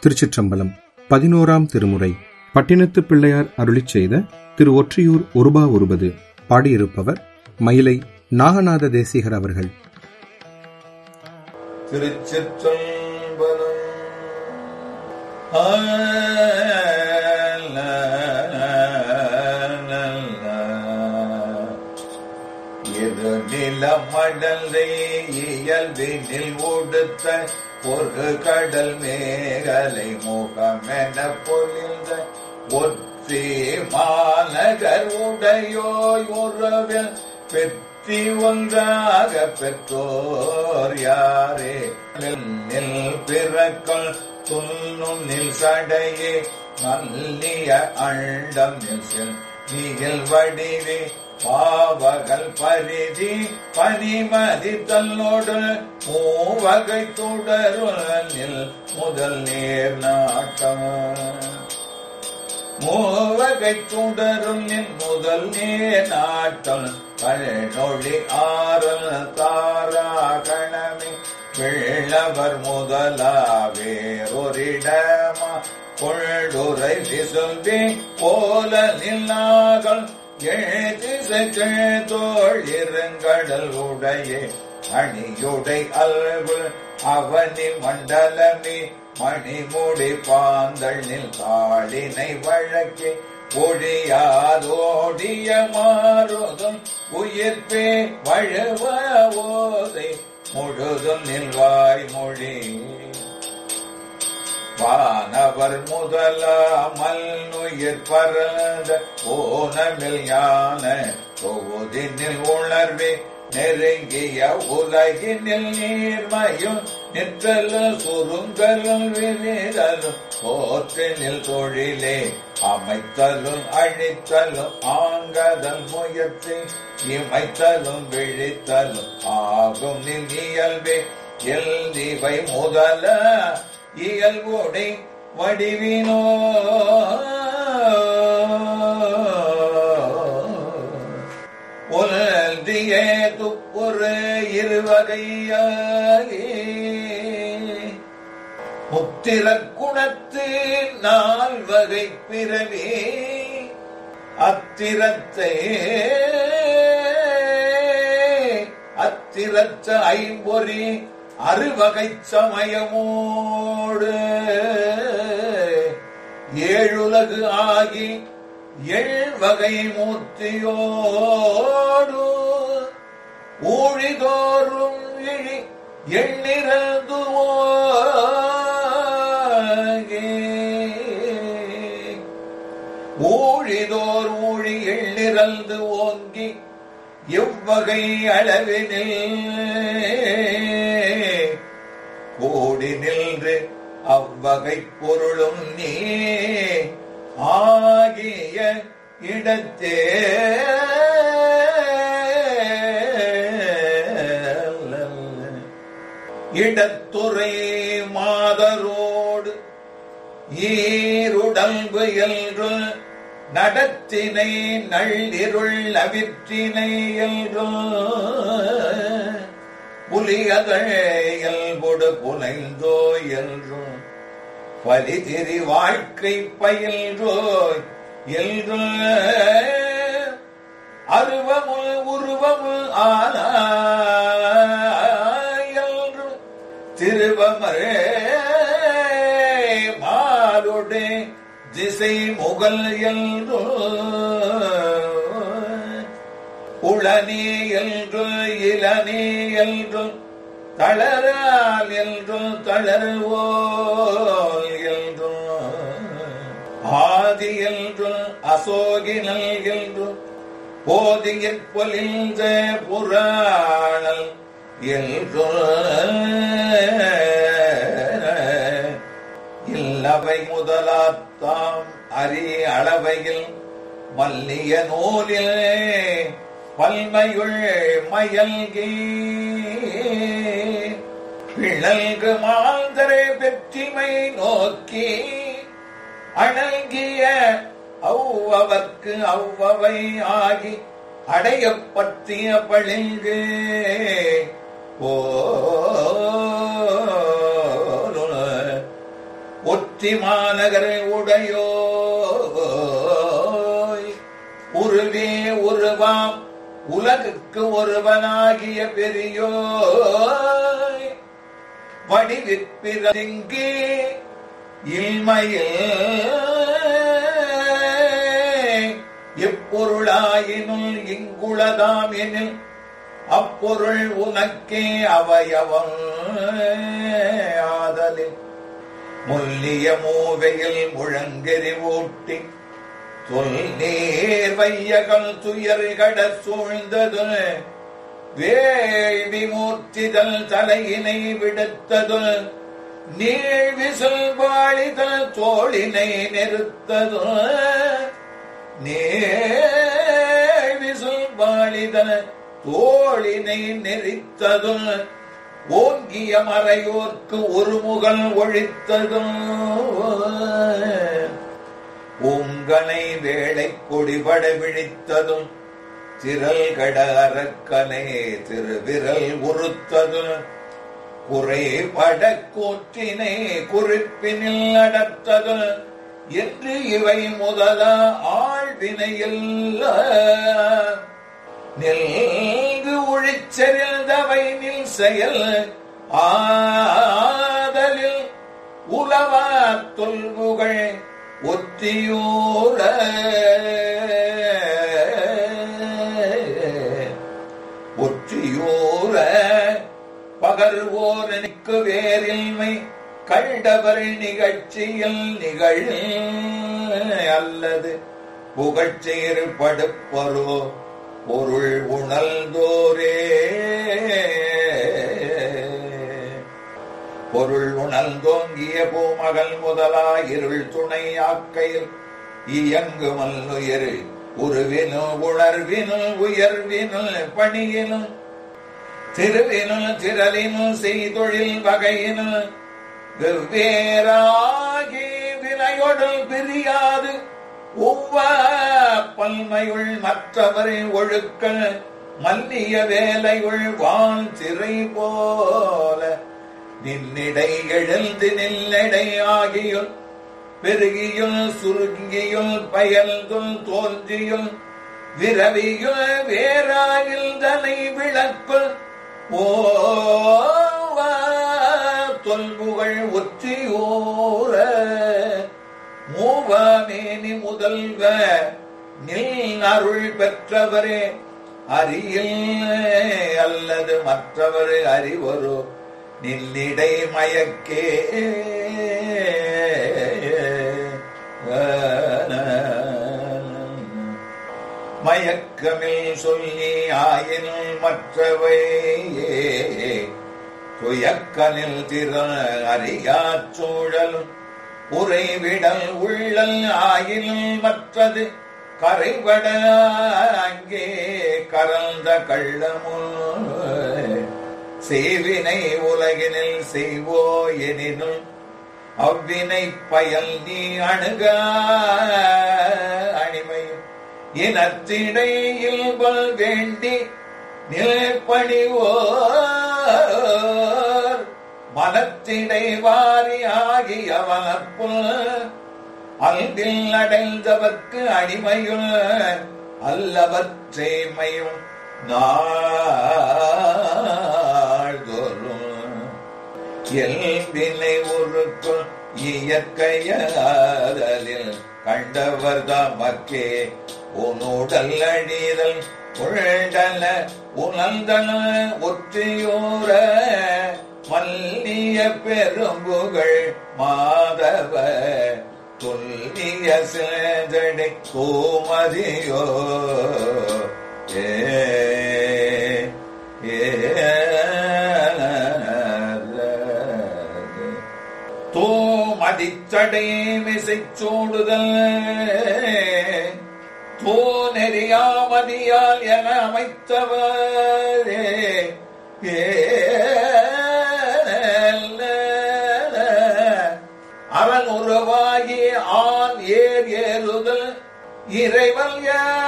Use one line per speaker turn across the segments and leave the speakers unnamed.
திருச்சிற்றம்பலம். 11ஆம் திருமுறை பட்டினத்து பிள்ளையார் அருளிச் செய்த திரு ஒற்றியூர் ஒருபா ஒருபது. பாடியிருப்பவர் மயிலை நாகநாத தேசிகர் அவர்கள்.
திருச்சிற்றம்பலம். எது நிலமடலை இயல்பினில் உடுத்த பொறு கடல் மேகலை முகமென பொலிந்த ஒற்றி மாநகர் உடையோய் உறவில் பெற்றி ஒன்றாக பெற்றோர் யாரே? நெல் பிறக்கல் துன்னும் சடையே நல்லிய அண்டம் நீகில் வடிவே பாவகல் பரிதி பனிமதி தன்னோடு மூவகை தொடருள் முதல் நேர் நாட்டம். மூவகை தொடருள் முதல் நேர் நாட்டம் கழொழி ஆறல் தாரா கணமே வெள்ளவர் முதலாவேரொரிடமா கொள்ளுரை விசும்பி போல நில்லாகள் தோள் இருங்கடல் உடைய அணியுடை அல்வு அவனி மண்டலமே மணிமுடி பாந்தழில் தாளினை வழக்கே ஒழியாதோடிய மாறுதும் உயிர்ப்பே வழுவ ஓதை முழுதும் நில்வாய் மொழி வானவர் முதலாமல் உயிர் பரந்த ஓனமில் யான தொகுதினில் உணர்வே நெருங்கிய உலகினில் நீர்மையும் நிற்றலும் சுருங்கலும் விரிதலும் போற்றினில் தொழிலே அமைத்தலும் அழித்தலும் ஆங்கதல் முயற்சி இமைத்தலும் விழித்தலும் ஆகும் நில் இயல்பே எல்திவை முதல இயல்புடை வடிவினோ உலர்ந்தியே துப்புறு இருவகையாகி முத்திர குணத்து 4 வகை பிறவி அத்திரத்த ஐம்பொறி 6 வகை சமயமோடு 7 உலகு ஆகி 7 வகை மூர்த்தியோடு ஊழிதோறும் இழி எண்ணிறந்து ஊழிதோர் ஊழி எண்ணிறந்து ஓங்கி எவ்வகை அளவினில் கூடி நின்று அவ்வகை பொருளும் நீ ஆகிய இடத்தே இடத்துறை மாதரோடு ஈருடம்பு என்று நடத்தினை நள்ளிருள் அவிற்றினை என்று புலியதழ் இயல்பொடு புனைந்தோ என்றும் பலிதிரி வாழ்க்கை பயில்றோய் என்று அருவமுள் உருவமுள் ஆனாயன்று திருவமரே மாலுடே திசை முகல் என்று உளனே என்று இளனே என்று தளரால் என்று தளர்வோல் என்று ஆதி என்று அசோகினல் என்று போதியிற் பொலிந்த புராணல் என்று இல்லவை முதலாத்தாம் அரி அளவையில் மல்லிய நூலில் பல்மையுள் மயல்கி பிழல்கு மாந்தரை வெற்றிமை நோக்கி அணங்கிய அவ்வவர்க்கு அவ்வவை ஆகி அடைய பற்றிய பளிங்கு ஒற்றி மாநகர் உடையோ உருவே உருவாம் உலகுக்கு ஒருவனாகிய பெரியோ வடிவிற்பிறங்கி இல்மையில் எப்பொருளாயினுள் இங்குளதாம் எனில் அப்பொருள் உனக்கே அவயவம் ஆதலில் முல்லிய மூவையில் முழங்கெறி ஊட்டி தொல் நீர் வையகம் துயர்கட சூழ்ந்தது வேள்வி மூர்த்திதல் தலையினை விடுத்தது நீள் விசுல் வாழிதல் தோளினை நெருத்தது நீள் விசுல் வாழிதல் தோளினை நெறித்ததும் ஓங்கிய மறையோர்க்கு ஒரு முகல் ஒழித்ததும் உங்கனை வேளை கொடிபட விழித்ததும் திரள் கட அரக்கனை திருவிரல் உறுத்ததும் குறைபட கூற்றினை குறிப்பினில் அடர்த்ததும் என்று இவை முதல ஆழ்வினையில் நெல்கு ஒழிச்செறிந்தவை நில் செயல் ஆதலில் உலவா தொல்புகள் ஒற்றியூர ஒற்றியூர பகர்வோரனுக்கு வேறில்மை கண்டவர் நிகழ்ச்சியில் நிகழ் அல்லது புகழ்ச்சீர் படுப்பரோ பொருள் உணர்ந்தோரே பொருள் உணர்ந்தோங்கிய பூமகள் முதலா இருள் துணை ஆக்கையில் இயங்கு மல்லுயிர் உருவினு உணர்வினு உயர்வினு பணியினு திருவினு திரளினு செய்தொழில் வகையினு வெவ்வேறாகி வினையொடல் பிரியாது பல்மையுள் மற்றவரின் ஒழுக்க மல்லிய வேலையுள் வான் திரை போல நின்னிடை எழுந்து நில்லடை ஆகியுள் பெருகியுள் சுருங்கியுள் பயல்துள் தோன்றியுள் விரவியுள் வேறாயில் தனை விளக்குள் தொல்புகள் ஒற்றியோர மூவாமேனி முதல்வ நில் அருள் பெற்றவரே அறியில் அல்லது மற்றவர் அறிவரோ நில்லிடை மயக்கே மயக்கமில் சொல்லி ஆயினும் மற்றவை துயக்கனில் திற அறியாச் சூழலும் உறைவிடல் உள்ளல் ஆயினும் மற்றது கரைபட அங்கே கரந்த கள்ளமும் சேவினை உலகினில் செய்வோ எனினும் அவ்வினை பயல் நீ அணுக அணிமையும் இனத்திடையில் கொள் வேண்டி நிலைப்பணிவோர் மனத்திடை வாரி ஆகிய வனப்புல் அன்பில் அடைந்தவர்க்கு அடிமையுள் அல்லவற்றேமையும் நாள்தோறும் எல்வினை உருக்குள் இயற்கையாதலில் கண்டவர் தமக்கே உன்னுடல் அடிதல் உழண்டல உணர்ந்தன ஒற்றியூர மல்லிய பெரும்புகள் மாதவ துல்லிய சேதடை கோமதியோ தோமதிச்சடை மிசைச் சூடுதல் தோ நெறியாமதியால் என அமைத்தவரே அவன் உருவாகி ஆண் ஏர் ஏறுதல் இறைவல்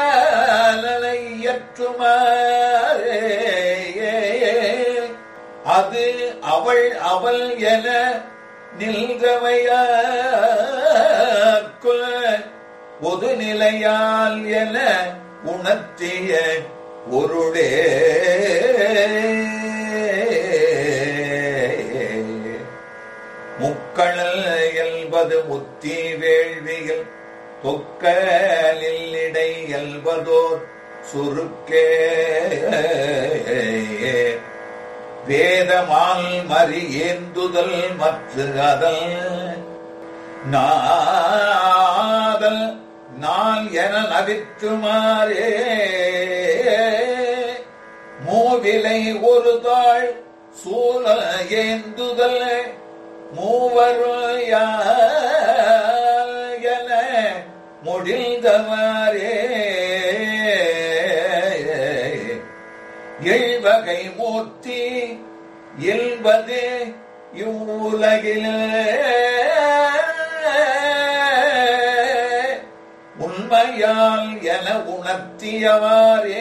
இயற்றுமாறே அது அவள் அவள் என நின்றவையாக்குள் பொது நிலையால் என உணர்த்திய பொருளே முக்களல் என்பது முத்தி வேள்வியில் தொக்கலில் இடை எல்வதோர் சுருக்கே வேதமால் மறி ஏந்துதல் மற்ற அதல் நாதல் நாள் என நவித்துமாறே மூவிலை ஒரு தாள் சூழ ஏந்துதல் மூவரும் என முடிந்தவாறே எழுவகை மூர்த்தி என்பது இவ்வுலகில் உண்மையால் என உணர்த்தியவாறே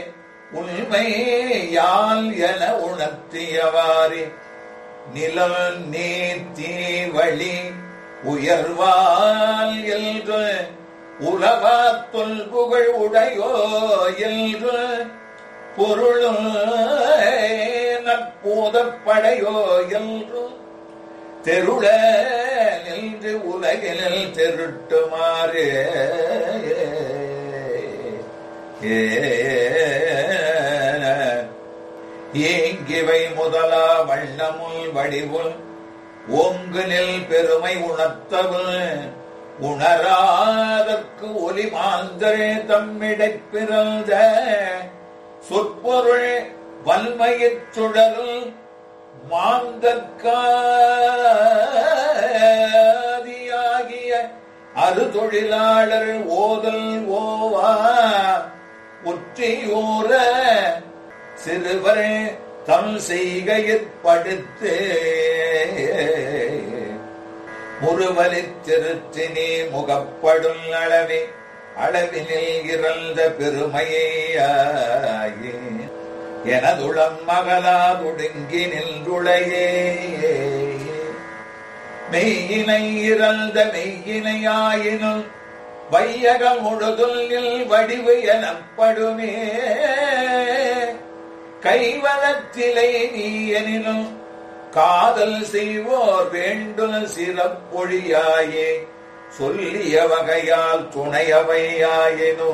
உண்மையால் என உணர்த்தியவாறே நிலம் நீர் தீ வழி உயர்வால் என்று உலவா தொல்புகழ் உடையோ என்று பொருளும் நற்போதப்படையோ என்று தெருள நின்று உலகில் தெருட்டுமாறு ஏங்கிவை முதலா வண்ணமுல் வடிவுள் ஓங்கு நெல் பெருமை உணர்த்தவுள் உணராதற்கு ஒலி மாந்தரே தம்மிடைப் பிறந்த சொற்பொருள் வன்மையிற் சுழல் மாந்தற்காதியாகிய அறுதொழிலாளர் ஓதல் ஓவா ஒற்றியூர சிறுவர் தம் செய்கையிற் படுத்து முறுவலித் திருத்தினி முகப்படும் அளவே அளவினில் இறந்த பெருமையாயே எனதுளம் மகளாதுடுங்கி நின்றுளையே மெய்யினை இறந்த மெய்யினையாயினும் வையகம் முழுதுல்லில் வடிவு எனப்படுமே கைவலத்திலே நீ எனினும் காதல் செய்வோர் வேண்டும் சிறப்பொழியாயே சொல்லிய வகையால் துணையவையாயினோ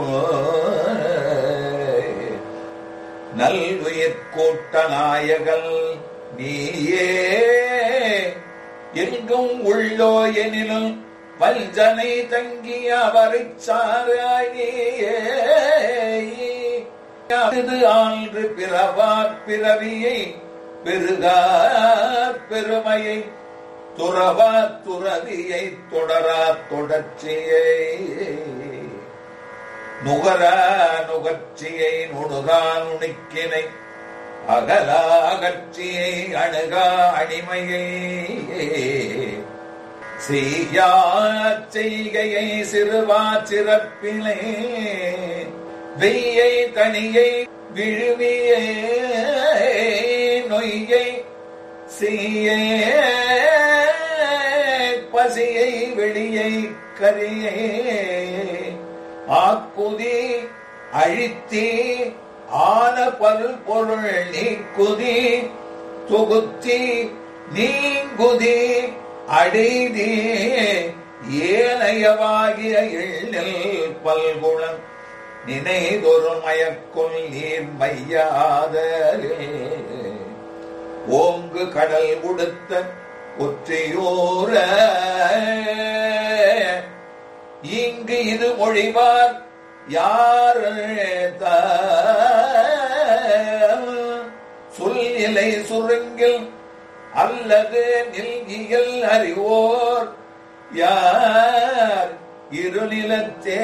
நல்வுயிர் கூட்ட நாயகல் நீயே எங்கும் உள்ளோ எனினும் வஞ்சனை தங்கிய அவரை சாராயே ஆன்று பிறவார் பிறவியை பெருகா பெருமையை துறவா துறவியை தொடரா தொடர்ச்சியை நுகரா நுகர்ச்சியை நுணுகா நுணுக்கினை அகலா அகற்சியை அணுகா அணிமையை செய்யா செய்கையை சிறுவா சிறப்பினை வெய்யை தனியை விழுவியை நொய்யை செய்ய பசியை வெளியை கரியை ஆக்குதி அழித்தி ஆன பல் பொருள் நீக்குதி தொகுத்தி நீங்குதி அடைதி ஏனையவாகிய எழில் பல்குணம் நினைதொரு மயக்குள் நீர் மையாதலே ஓங்கு கடல் உடுத்த ஒற்றையோர இங்கு இது மொழிவார் யார் சொல்லிலை சுருங்கில் அல்லது நில்கியல் அறிவோர் யார் இருநிலத்தே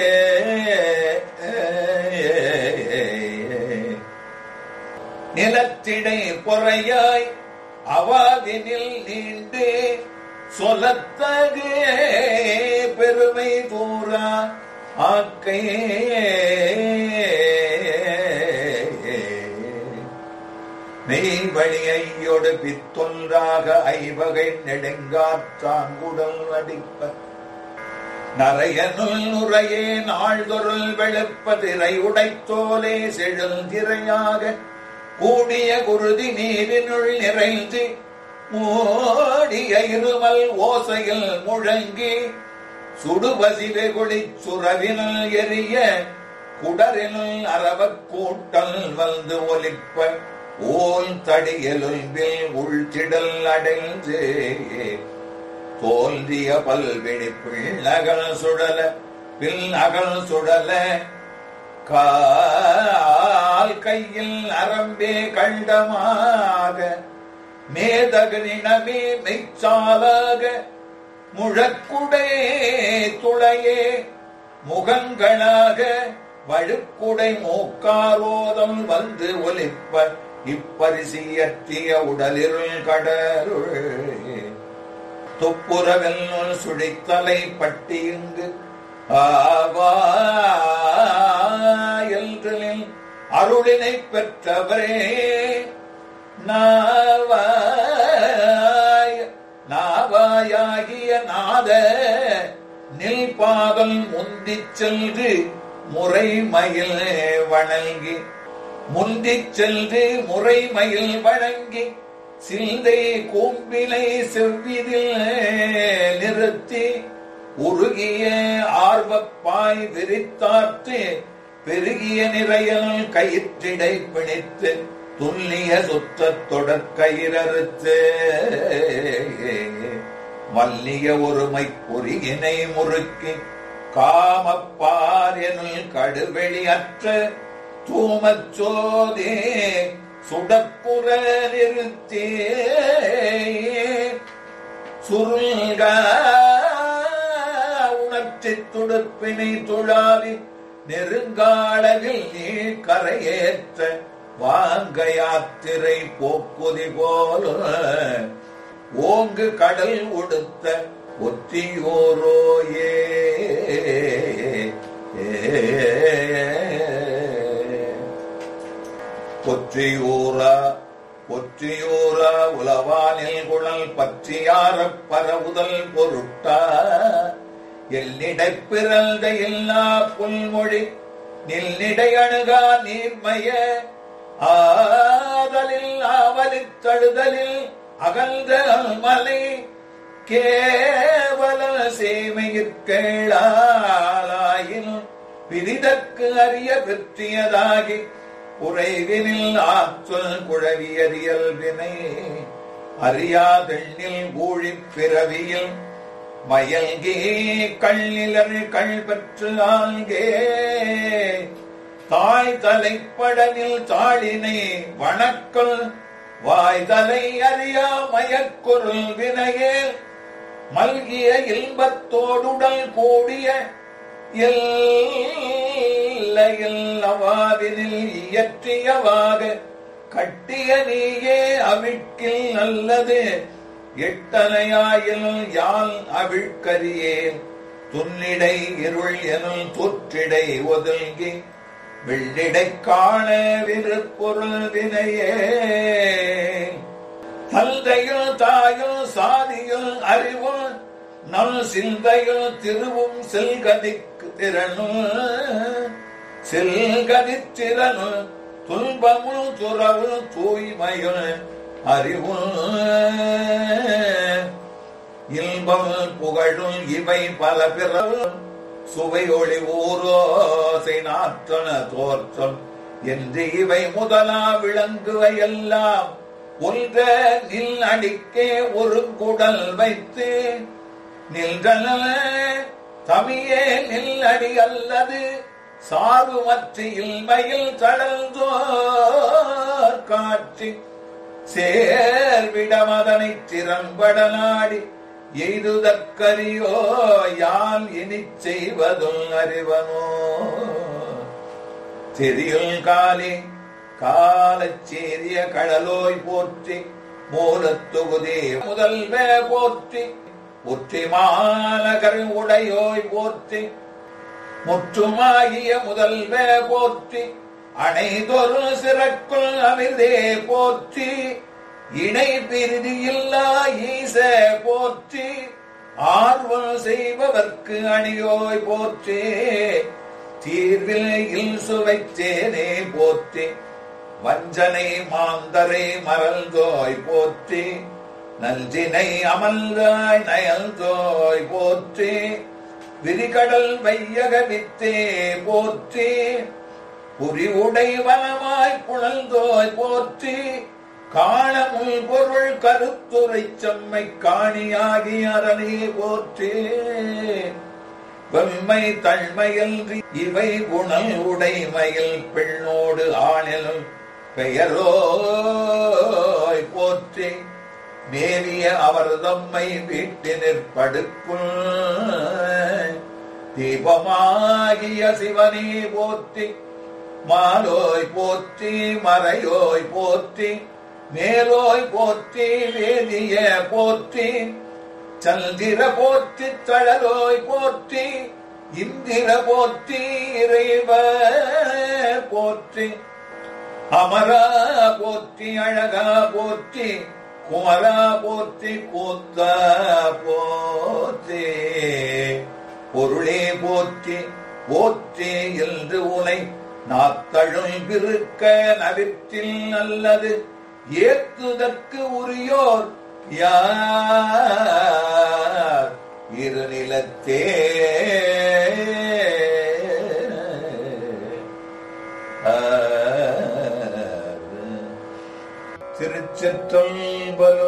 நிலத்திடை பொறையாய் அவாதினில் நீண்டு சொல்லத்தகு பெருமை தூரா ஆக்கை மெய் வழியையொடு பித்தொன்றாக ஐவகை நெடுங்காற்றாங்குடல் அடிப்ப நரையனுள் நுரையே நாள்தொருள் வெளுப்பதிரை உடைத்தோலே செழுல் திரையாக கூடிய குருதி நீரினுள் நிறைந்து மூடிய இருமல் ஓசையில் முழங்கி சுடுபசி வெகுளி சுரவினுள் எரிய குடரினுள் அரவக் கூட்டல் வந்து ஒலிப்ப ஓல் தடியெலும்பில் உள்திடல் அடைந்து தோல்விய பல்விழி பிள்ளகள் சுடல பின்னகல் சுடல கால் கையில் அரம்பே கண்டமாக மேதகனினமே மெய்ச்சாலாக முழக்குடை துளையே முகங்களாக வழுக்குடை மூக்காரோதம் வந்து ஒலிப்ப இப்பரிசியற்றிய உடலிருள் கடருள் துப்புரவெல்லுள் சுழித்தலை பட்டியுங்கு ஆவாயல்களில் அருளினை பெற்றவரே நாவாயாகிய நாத நில் பாதல் முந்திச் சென்று முறைமயில் வணங்கி முந்திச் சென்று முறைமயில் வணங்கி சிந்தை கூம்பிலை செவ்விதில் நிறுத்தி உருகிய ஆர்வப்பாய் விரித்தாற்று பெருகிய நிறையல் கயிற்றிடை பிணித்து துல்லிய சுத்தத் தொடற்கயிறறுத்து மல்லிய ஒருமை பொறியினை முறுக்கி காமப்பார் எனுள் கடுவெளி அற்ற தூமச்சோதே சுடப்புற நிறுத்தே சுருள்க உணர்ச்சித் துடுப்பினை துழாவி நெருங்காளவில் நீர் கரையேற்ற வாங்க யாத்திரை போக்குதி போல ஓங்கு கடல் உடுத்த ஒற்றியோரோயே ஒற்றியூரா உலவானில் குழல் பற்றியாரப் பரவுதல் பொருட்டா எல்லிடைப் பிறந்த எல்லா புல்மொழி நில்லிடை அணுகா நீர்மய ஆதலில் ஆவலித் தழுதலில் அகன்ற மலை கேவல சேமையிற்கேளாயின் பிரிதற்கு அறிய பெற்றியதாகி உறைவினில் ஆற்றல் குழவியறியல் வினை அறியாதெண்ணில் ஊழிப் பிறவியில் மயல்கே கள்ளிலர் கள் பெற்று ஆள்கே தாய் தலைப்படனில் தாளினை வணக்கல் வாய்தலை அறியா மயக்குருள் வினையே மல்கிய இன்பத்தோடுடல் கூடிய எல்லையில் அவாவினில் இயற்றியவாக கட்டிய நீயே அவிழ்க்கில் நல்லது எட்டனையாயில் யாழ் அவிழ்கரியேன் துன்னிடை இருள் எனுள் தொற்றிடை ஒதுங்கி வெள்ளிடை காண விருப்பொருள் வினையே தந்தையும் தாயும் சாதியும் அறிவும் நல் சிந்தையும் திருவும் செல்கதிக்கு திறனும் செல்கதித் திறனும் துன்பமும் துறவும் தூய்மையும் அறிவும் இன்பம் புகழும் இவை பல பிறவும் சுவை ஒளி ஊரோசை நாற்றன தோற்றம் என்று இவை முதலா விளங்குவையெல்லாம் ஒன்ற நில் அடிக்கே ஒரு குடல் வைத்து நின்றன தமியே நில் அடி அல்லது சார்புமற்ற இல்மையில் தளர்ந்தோர் காட்சி சேர்விடமதனை திறம்படலாடி எய்துதற்கரியோ யான் இனிச் செய்வதும் அறிவனோ தெரியுள் காலே காலச் சேரிய கடலோய் போற்றி மூலத்தொகுதே முதல்வ போற்றி ஒற்றி மாநகர் உடையோய் போற்றி முற்றுமாகிய முதல்வ போற்றி அணைதொரு சிறக்குள் அமிர்தே போற்றி இணை பிரிதி இல்லா ஈச போற்றி, ஆர்வம் செய்பவர்க்கு அணியோய் போற்றி, தீர்வில் இல் சுவைத்தேனே போற்றி, வஞ்சனை மாந்தரை மறந்தோய் போற்றி, நஞ்சினை அமல்தாய் நயல்தோய் போற்றி, விரிகடல் வையக வித்தே போற்றி, புரி உடை வனமாய் புனல்தோய் போற்றி, காணமுள் பொருள் கருத்துரை செம்மை காணியாகி அரணே போற்றி, வெம்மை தழ்மையன்றி இவை குணல் உடைமையில் பெண்ணோடு ஆணிலும் பெயரோய் போற்றி, மேவிய அவர் தம்மை வீட்டினிற் படுக்குள் தீபமாகிய சிவனே போற்றி, மாலோய் போற்றி, மறையோய் போற்றி, மேலோய் போற்றி, வேதிய போற்றி, சந்திர போற்றி, தழலோய் போற்றி, இந்திர போற்றி, இறைவ போற்றி, அமரா போற்றி, அழகா போற்றி, குமரா போற்றி, கூத்தா போற்றி, பொருளே போற்றி போற்றி என்று உனை நாத்தழும் பிருக்க நவிற்றில் நல்லது ஏத்துதற்கு உரியோர் யார் இருநிலத்தே. திருச்சிற்றம்பலம்.